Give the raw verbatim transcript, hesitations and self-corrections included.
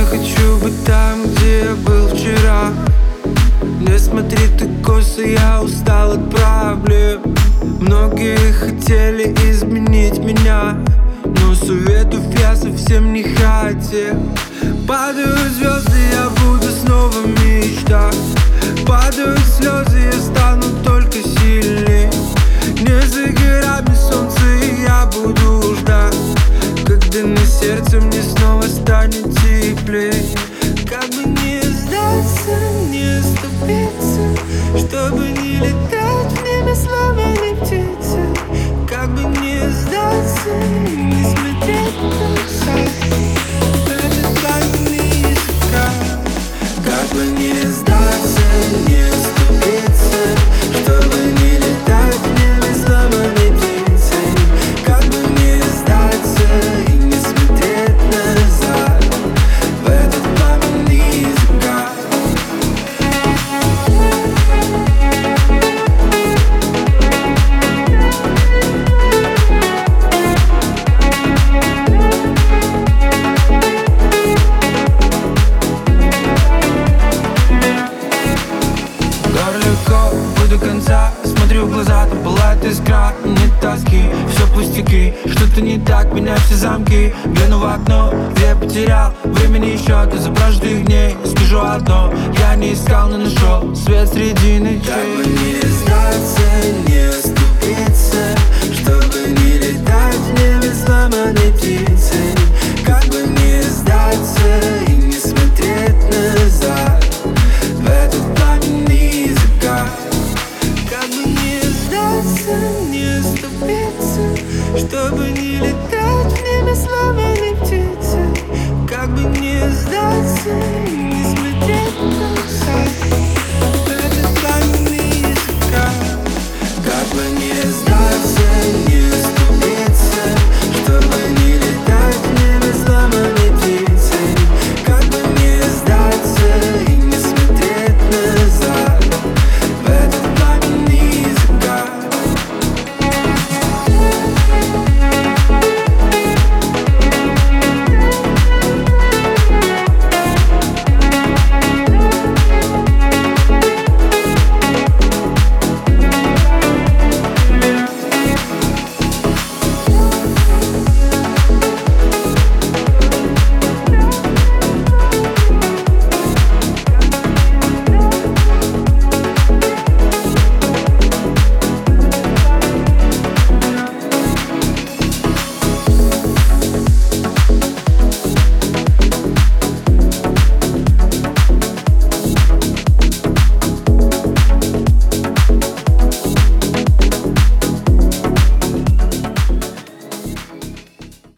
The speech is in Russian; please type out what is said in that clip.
хочу быть там, где я был вчера. Не смотри ты косо, я устал от проблем. Многие хотели изменить меня, но советов я совсем не хотел. Падают звезды, я буду снова мечтать. Падают слезы, я стану только сильнее. Не за горами солнце, и я буду ждать, когда на сердце мне снова станет теплее. Как бы не сдаться, не оступиться, чтобы не летать в небе сломанной птицы. Как бы не сдаться, не смотреть в глаза. Как бы не сдаться, не оступиться, чтобы не летать в небе сломанной птицей. Как бы не сдаться и не смотреть назад в этот пламенный закат. До конца смотрю в глаза, там пылает искра. Нет тоски, все пустяки. Что-то не так, меня все замки. Гляну в окно, где я потерял времени еще до запрошенных дней. Скажу одно, я не искал, но нашел свет среди ночей. Как бы не сдаться, не оступиться, чтобы не летать в небе сломанной птицей. Как бы